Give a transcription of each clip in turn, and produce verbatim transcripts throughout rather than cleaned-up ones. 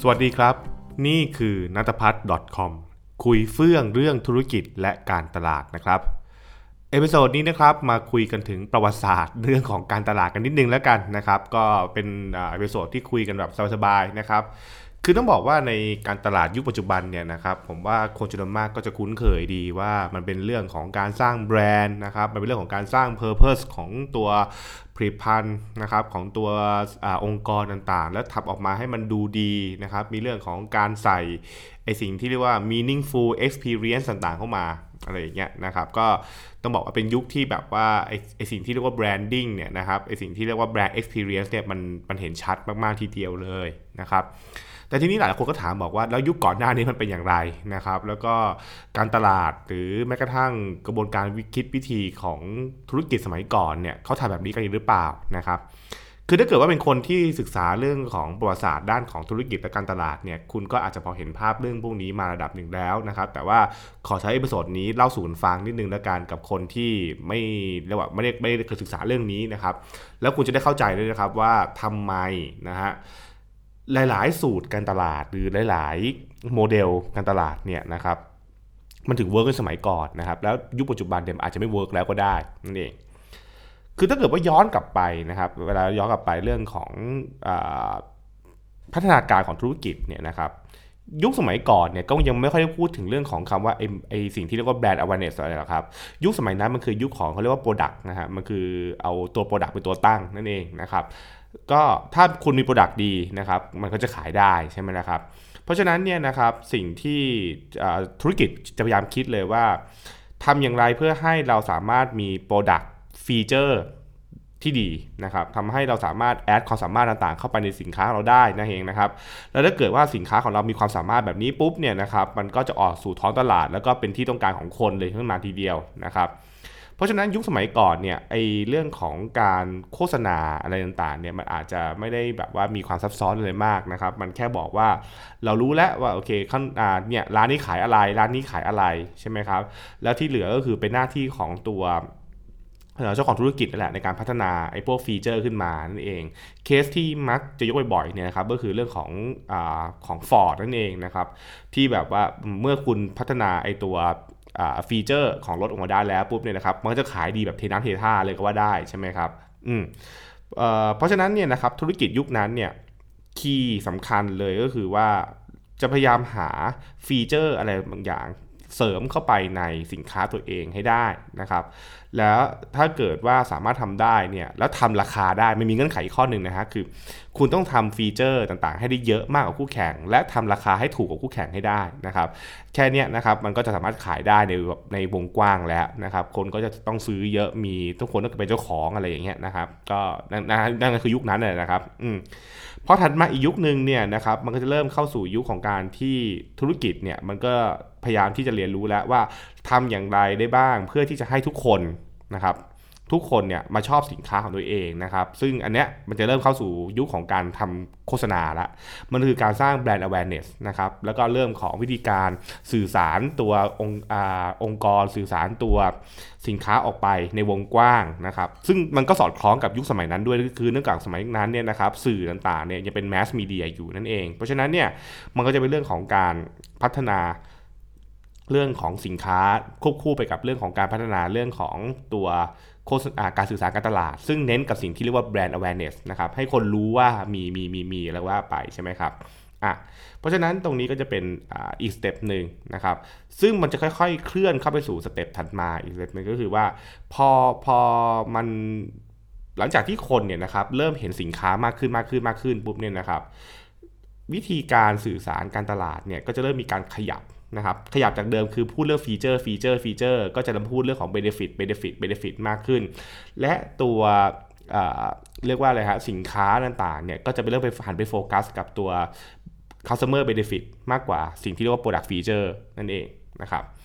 วัสดีครับนี่คือนัทพัฒน์ .com คุยเฟื่องเรื่องธุรกิจและการตลาดนะครับเอพิโซดนี้นะครับมาคุยกันถึงประวัติศาสตร์เรื่องของการตลาดกันนิดนึงแล้วกันนะครับก็เป็นเอพิโซดที่คุยกันแบบสบายๆนะครับคือต้องบอกว่าในการตลาดยุคปัจจุบันเนี่ยนะครับผมว่าคนจำนวนมากก็จะคุ้นเคยดีว่ามันเป็นเรื่องของการสร้างแบรนด์นะครับมันเป็นเรื่องของการสร้าง purpose ของตัวผลิตภัณฑ์นะครับของตัวอองค์กรต่างๆแล้วทำออกมาให้มันดูดีนะครับมีเรื่องของการใส่ไอสิ่งที่เรียกว่า meaningful experience ต่างๆเข้ามาอะไรอย่างเงี้ยนะครับก็ต้องบอกว่าเป็นยุคที่แบบว่าไอไอสิ่งที่เรียกว่า branding เนี่ยนะครับไอสิ่งที่เรียกว่า brand experience เนี่ยมันมันเห็นชัดมากๆทีเดียวเลยนะครับแต่ทีนี้หลายคนก็ถามบอกว่าแล้วยุคก่อนหน้านี้มันเป็นอย่างไรนะครับแล้วก็การตลาดหรือแม้กระทั่งกระบวนการคิดวิธีของธุรกิจสมัยก่อนเนี่ยเขาทำแบบนี้กันหรือเปล่านะครับคือถ้าเกิดว่าเป็นคนที่ศึกษาเรื่องของประวัติศาสตร์ด้านของธุรกิจและการตลาดเนี่ยคุณก็อาจจะพอเห็นภาพเรื่องพวกนี้มาระดับหนึ่งแล้วนะครับแต่ว่าขอใช้เอพิโซดนี้เล่าสู่กันฟังนิดนึงแล้วกันกับคนที่ไม่เรียกว่าไม่ได้ไม่ได้เคยศึกษาเรื่องนี้นะครับแล้วคุณจะได้เข้าใจด้วยนะครับว่าทำไมนะฮะหลายๆสูตรการตลาดหรือหลายๆโมเดลการตลาดเนี่ยนะครับมันถึงเวิร์กในสมัยก่อนนะครับแล้วยุคปัจจุบันเนี่ยอาจจะไม่เวิร์กแล้วก็ได้นั่นเองคือถ้าเกิดว่าย้อนกลับไปนะครับเวลาย้อนกลับไปเรื่องของอ่าพัฒนาการของธุรกิจเนี่ยนะครับยุคสมัยก่อนเนี่ยก็ยังไม่ค่อยได้พูดถึงเรื่องของคำว่าไอ้ไอ้สิ่งที่เรียกว่า brand awareness อะไรหรอกครับยุคสมัยนั้นมันคือยุคของเขาเรียกว่า product นะฮะมันคือเอาตัว product เป็นตัวตั้งนั่นเองนะครับก็ถ้าคุณมี product ดีนะครับมันก็จะขายได้ใช่ไหมนะครับเพราะฉะนั้นเนี่ยนะครับสิ่งที่ธุรกิจจะพยายามคิดเลยว่าทำอย่างไรเพื่อให้เราสามารถมี product ฟีเจอร์ที่ดีนะครับทำให้เราสามารถแอดความสามารถต่างๆเข้าไปในสินค้าของเราได้นั่นเองนะครับแล้วถ้าเกิดว่าสินค้าของเรามีความสามารถแบบนี้ปุ๊บเนี่ยนะครับมันก็จะออกสู่ท้องตลาดแล้วก็เป็นที่ต้องการของคนเลยขึ้นมาทีเดียวนะครับเพราะฉะนั้นยุคสมัยก่อนเนี่ยไอเรื่องของการโฆษณาอะไรต่างๆเนี่ยมันอาจจะไม่ได้แบบว่ามีความซับซ้อนเลยมากนะครับมันแค่บอกว่าเรารู้แล้วว่าโอเคขั้นอ่าเนี่ยร้านนี้ขายอะไรร้านนี้ขายอะไรใช่ไหมครับแล้วที่เหลือก็คือเป็นหน้าที่ของตัวเจ้าของธุรกิจนั่นแหละในการพัฒนาไอ้พวกฟีเจอร์ขึ้นมานั่นเองเคสที่มักจะยกบ่อยๆเนี่ยนะครับก็คือเรื่องของอ่าของ Ford นั่นเองนะครับที่แบบว่าเมื่อคุณพัฒนาไอ้ตัวฟีเจอร์ของรถออกมาได้แล้วปุ๊บเนี่ยนะครับมันก็จะขายดีแบบเทน้ำเทท่าเลยก็ว่าได้ใช่ไหมครับอืมเอ่อเพราะฉะนั้นเนี่ยนะครับธุรกิจยุคนั้นเนี่ยคีย์สำคัญเลยก็คือว่าจะพยายามหาฟีเจอร์อะไรบางอย่างเสริมเข้าไปในสินค้าตัวเองให้ได้นะครับแล้วถ้าเกิดว่าสามารถทำได้เนี่ยแล้วทำราคาได้ไม่มีเงื่อนไขอีกข้อหนึ่งนะฮะคือคุณต้องทำฟีเจอร์ต่างๆให้ได้เยอะมากกว่าคู่แข่งและทำราคาให้ถูกกว่าคู่แข่งให้ได้นะครับแค่นี้นะครับมันก็จะสามารถขายได้ในในวงกว้างแล้วนะครับคนก็จะต้องซื้อเยอะมีทุกคนต้องเป็นเจ้าของอะไรอย่างเงี้ยนะครับก็นั่นก็คือยุคนั้นเลยนะครับอืมพอถัดมาอีกยุคนึงเนี่ยนะครับมันก็จะเริ่มเข้าสู่ยุคของการที่ธุรกิจเนี่ยมันก็พยายามที่จะเรียนรู้แล้วว่าทำอย่างไรได้บ้างเพื่อที่จะให้ทุกคนนะครับทุกคนเนี่ยมาชอบสินค้าของตัวเองนะครับซึ่งอันเนี้ยมันจะเริ่มเข้าสู่ยุคของการทำโฆษณาละมันคือการสร้างแบรนด์ awareness นะครับแล้วก็เริ่มของวิธีการสื่อสารตัวองค์อ่าองค์กรสื่อสารตัวสินค้าออกไปในวงกว้างนะครับซึ่งมันก็สอดคล้องกับยุคสมัยนั้นด้วยคือเนื่องจากสมัยนั้นเนี่ยนะครับสื่อต่างๆเนี่ยยังเป็น mass media อยู่นั่นเองเพราะฉะนั้นเนี่ยมันก็จะเป็นเรื่องของการพัฒนาเรื่องของสินค้าควบคู่ไปกับเรื่องของการพัฒนาเรื่องของตัวโฆษณาการสื่อสารการตลาดซึ่งเน้นกับสิ่งที่เรียกว่า brand awareness นะครับให้คนรู้ว่ามีมีมีมีอะไรว่าไปใช่ไหมครับอ่ะเพราะฉะนั้นตรงนี้ก็จะเป็นอ่าอีกสเต็ปหนึ่งนะครับซึ่งมันจะค่อยๆเคลื่อนเข้าไปสู่สเต็ปถัดมาอีกสเต็ปนึงก็คือว่าพอพอมันหลังจากที่คนเนี่ยนะครับเริ่มเห็นสินค้ามากขึ้นมากขึ้นมากขึ้นปุ๊บเนี่ยนะครับวิธีการสื่อสารการตลาดเนี่ยก็จะเริ่มมีการขยับนะครับขยับจากเดิมคือพูดเรื่องฟีเจอร์ฟีเจอร์ฟีเจอร์ก็จะมาพูดเรื่องของ benefit benefit benefit มากขึ้นและตัวเอ่อเรียกว่าอะไรฮะสินค้าต่างๆเนี่ยก็จะไปเริ่มไปหันไปโฟกัสกับตัว customer benefit มากกว่าสิ่งที่เรียกว่า product feature นั่นเองนะครับ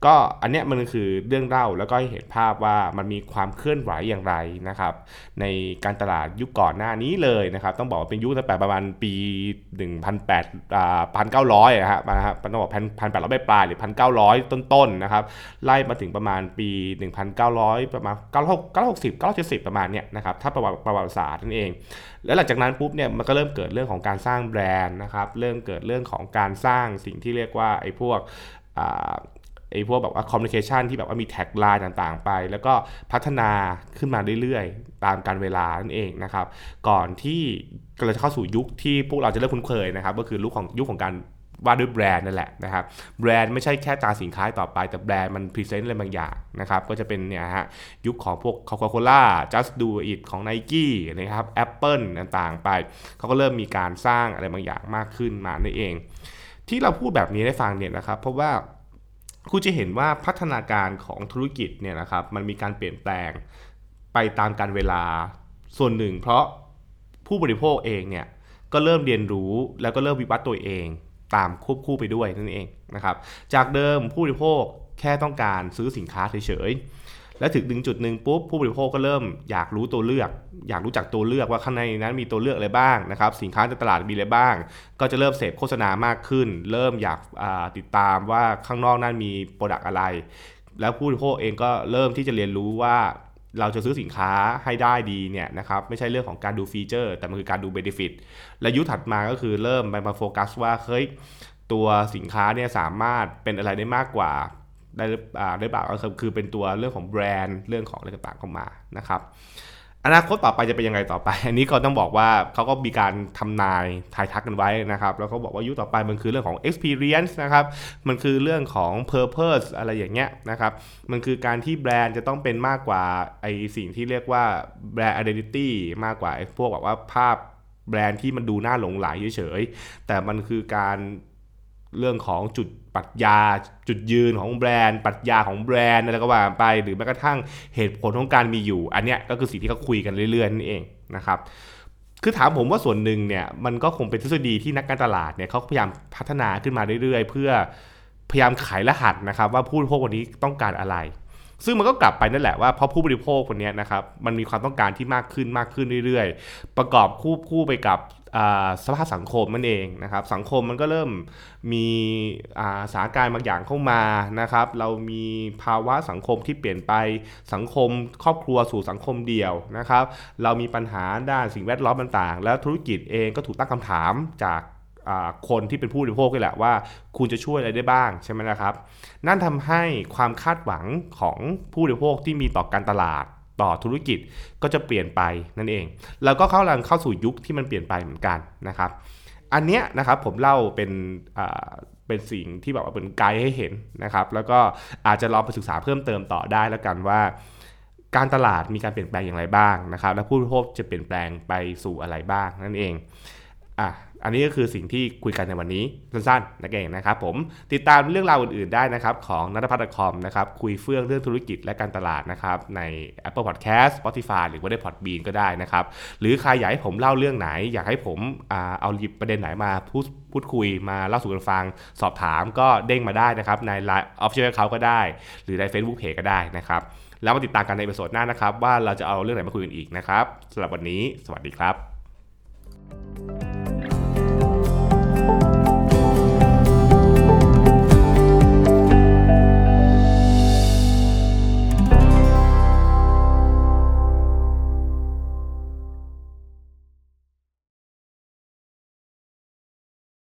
ก็อันเนี้ยมันคือเรื่องเล่าแล้วก็ให้เห็นภาพว่ามันมีความเคลื่อนไหวอย่างไรนะครับในการตลาดยุคก่อนหน้านี้เลยนะครับต้องบอกว่าเป็นยุคตั้งแต่ประมาณปีหนึ่งพันแปดร้อยอ่า หนึ่งพันเก้าร้อย นะฮะนะครับต้องบอกหนึ่งพันแปดร้อยปลายๆหรือ หนึ่งพันเก้าร้อย ต้นๆนะครับไล่มาถึงประมาณปีหนึ่งพันเก้าร้อยประมาณเก้าร้อยหกสิบ เก้าร้อยหกสิบ เก้าร้อยเจ็ดสิบประมาณเนี้ยนะครับถ้าประวัติประวัติศาสตร์นั่นเองแล้วหลังจากนั้นปุ๊บเนี่ยมันก็เริ่มเกิดเรื่องของการสร้างแบรนด์นะครับเริ่มเกิดเรื่องของการสร้างสิ่งที่เรียกว่าไอ้พวกอ่าไอ้พวกแบบว่าคอมมิวนิเคชันที่แบบว่ามีแท็กไลน์ต่างๆไปแล้วก็พัฒนาขึ้นมาเรื่อยๆตามกาลเวลานั่นเองนะครับก่อนที่เราจะเข้าสู่ยุคที่พวกเราจะเริ่มคุ้นเคยนะครับก็คือยุคของยุคของการว่าด้วยแบรนด์นั่นแหละนะครับแบรนด์ไม่ใช่แค่ตราสินค้าต่อไปแต่แบรนด์มันพรีเซนต์อะไรบางอย่างนะครับก็จะเป็นเนี่ยฮะยุคของพวก Coca-Cola Just Do It ของ Nike นะครับ Apple ต่างๆไปเขาก็เริ่มมีการสร้างอะไรบางอย่างมากขึ้นมานั่นเองที่เราพูดแบบนี้ได้ฟังเนี่ยนะครับเพราะว่าคุณจะเห็นว่าพัฒนาการของธุรกิจเนี่ยนะครับมันมีการเปลี่ยนแปลงไปตามกาลเวลาส่วนหนึ่งเพราะผู้บริโภคเองเนี่ยก็เริ่มเรียนรู้แล้วก็เริ่มวิวัฒน์ตัวเองตามควบคู่ไปด้วยนั่นเองนะครับจากเดิมผู้บริโภคแค่ต้องการซื้อสินค้าเฉยๆและถึงดึงจุดหนึ่งปุ๊บผู้บริโภคก็เริ่มอยากรู้ตัวเลือกอยากรู้จักตัวเลือกว่าข้างในนั้นมีตัวเลือกอะไรบ้างนะครับสินค้าในตลาดมีอะไรบ้างก็จะเริ่มเสพโฆษณามากขึ้นเริ่มอยากติดตามว่าข้างนอกนั้นมีโปรดักต์อะไรแล้วผู้บริโภคเองก็เริ่มที่จะเรียนรู้ว่าเราจะซื้อสินค้าให้ได้ดีเนี่ยนะครับไม่ใช่เรื่องของการดูฟีเจอร์แต่มันคือการดูเบเนฟิตและยุคถัดมาก็คือเริ่มไปมาโฟกัสว่าเฮ้ยตัวสินค้าเนี่ยสามารถเป็นอะไรได้มากกว่าได้ได้บ้างก็คือเป็นตัวเรื่องของแบรนด์เรื่องของอะไรต่างๆเข้ามานะครับอนาคตต่อไปจะเป็นยังไงต่อไปอันนี้ก็ต้องบอกว่าเขาก็มีการทำนายทายทักกันไว้นะครับแล้วเขาบอกว่ายุคต่อไปมันคือเรื่องของ experience นะครับมันคือเรื่องของ purpose อะไรอย่างเงี้ยนะครับมันคือการที่แบรนด์จะต้องเป็นมากกว่าไอสิ่งที่เรียกว่าแบรนด์ identity มากกว่าไอพวกแบบว่าภาพแบรนด์ที่มันดูน่าหลงไหลเฉยๆแต่มันคือการเรื่องของจุดปรัชญาจุดยืนของแบรนด์ปรัชญาของแบรนด์อะไรก็ว่าไปหรือแม้กระทั่งเหตุผลของการมีอยู่อันเนี้ยก็คือสิ่งที่เขาคุยกันเรื่อยๆนั่นเองนะครับคือถามผมว่าส่วนหนึ่งเนี่ยมันก็คงเป็นทฤษฎีที่นักการตลาดเนี่ยเขาพยายามพัฒนาขึ้นมาเรื่อยๆเพื่อพยายามไขรหัสนะครับว่าผู้บริโภคคนนี้ต้องการอะไรซึ่งมันก็กลับไปนั่นแหละว่าเพราะผู้บริโภคคนนี้นะครับมันมีความต้องการที่มากขึ้นมากขึ้นเรื่อยๆประกอบคู่คู่ไปกับสภาพสังคมนั่นเองนะครับสังคมมันก็เริ่มมีสถานการณ์บางอย่างเข้ามานะครับเรามีภาวะสังคมที่เปลี่ยนไปสังคมครอบครัวสู่สังคมเดี่ยวนะครับเรามีปัญหาด้านสิ่งแวดล้อมต่างๆแล้วธุรกิจเองก็ถูกตั้งคำถามจากคนที่เป็นผู้บริโภคนี่แหละว่าคุณจะช่วยอะไรได้บ้างใช่ไหมล่ะครับนั่นทำให้ความคาดหวังของผู้บริโภคที่มีต่อการตลาดต่อธุรกิจก็จะเปลี่ยนไปนั่นเองแล้วก็เข้ากำลังเข้าสู่ยุคที่มันเปลี่ยนไปเหมือนกันนะครับอันเนี้ยนะครับผมเล่าเป็นเป็นสิ่งที่แบบว่าเป็นไกด์ให้เห็นนะครับแล้วก็อาจจะลองไปศึกษาเพิ่มเติมต่อได้แล้วกันว่าการตลาดมีการเปลี่ยนแปลงอย่างไรบ้างนะครับและผู้บริโภคจะเปลี่ยนแปลงไปสู่อะไรบ้างนั่นเองอ่ะอันนี้ก็คือสิ่งที่คุยกันในวันนี้สั้นๆนั่นเองนะครับผมติดตามเรื่องราวอื่นๆได้นะครับของนัทพัฒน์ .com นะครับคุยเฟื่องเรื่องธุรกิจและการตลาดนะครับใน Apple Podcast Spotify หรือว่าใน Podbean ก็ได้นะครับหรือใครอยากให้ผมเล่าเรื่องไหนอยากให้ผมอ่าเอาหยิบประเด็นไหนมาพูดพูดคุยมาเล่าสู่กันฟังสอบถามก็เด้งมาได้นะครับใน Line Official Account ก็ได้หรือใน Facebook Page ก็ได้นะครับแล้วมาติดตามกันในเอพิโซดหน้านะครับว่าเราจะเอาเรื่องไหนมาคุยกันอีกนะครับสำหรับวันนี้สวัสดีครับ